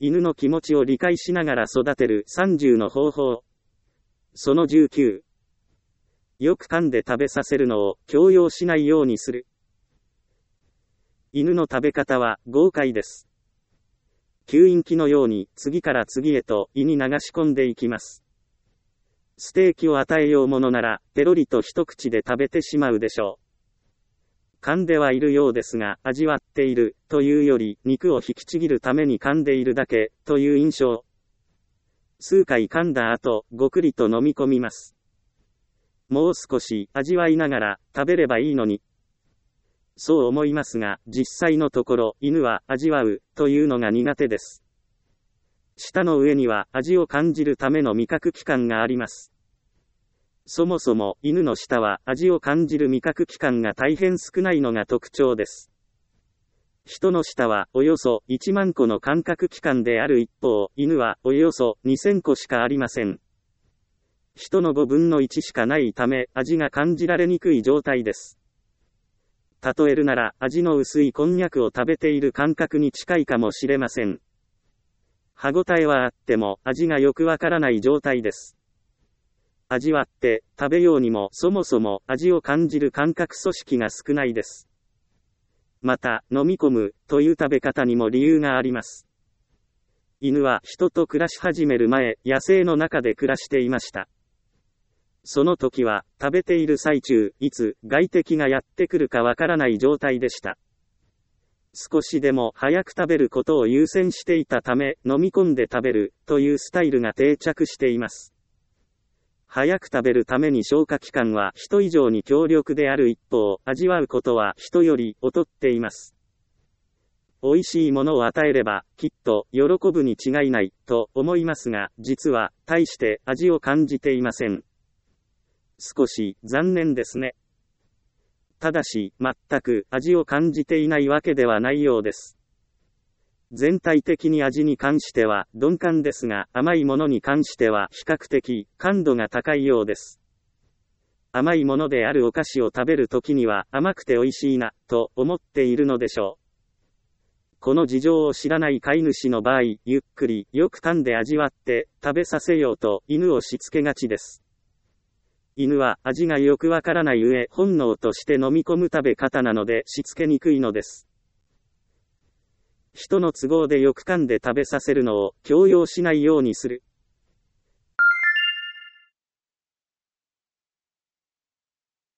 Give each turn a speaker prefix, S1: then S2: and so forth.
S1: 犬の気持ちを理解しながら育てる30の方法。その19。よく噛んで食べさせるのを強要しないようにする。犬の食べ方は豪快です。吸引機のように次から次へと胃に流し込んでいきます。ステーキを与えようものなら、ペロリと一口で食べてしまうでしょう。噛んではいるようですが、味わっている、というより、肉を引きちぎるために噛んでいるだけ、という印象。数回噛んだ後、ごくりと飲み込みます。もう少し味わいながら食べればいいのに。そう思いますが、実際のところ、犬は味わう、というのが苦手です。舌の上には味を感じるための味覚器官があります。そもそも犬の舌は味を感じる味覚器官が大変少ないのが特徴です。人の舌はおよそ1万個の感覚器官である一方、犬はおよそ2000個しかありません。人の5分の1しかないため、味が感じられにくい状態です。例えるなら、味の薄いこんにゃくを食べている感覚に近いかもしれません。歯ごたえはあっても、味がよくわからない状態です。味わって、食べようにも、そもそも、味を感じる感覚組織が少ないです。また、飲み込む、という食べ方にも理由があります。犬は人と暮らし始める前、野生の中で暮らしていました。その時は、食べている最中、いつ外敵がやってくるかわからない状態でした。少しでも早く食べることを優先していたため、飲み込んで食べる、というスタイルが定着しています。早く食べるために消化器官は人以上に強力である一方、味わうことは人より劣っています。美味しいものを与えれば、きっと喜ぶに違いない、と思いますが、実は、大して味を感じていません。少し残念ですね。ただし、全く味を感じていないわけではないようです。全体的に味に関しては鈍感ですが、甘いものに関しては比較的感度が高いようです。甘いものであるお菓子を食べるときには甘くて美味しいな、と思っているのでしょう。この事情を知らない飼い主の場合、ゆっくり、よく噛んで味わって、食べさせようと犬をしつけがちです。犬は味がよくわからない上、本能として飲み込む食べ方なのでしつけにくいのです。人の都合でよく噛んで食べさせるのを強要しないようにする。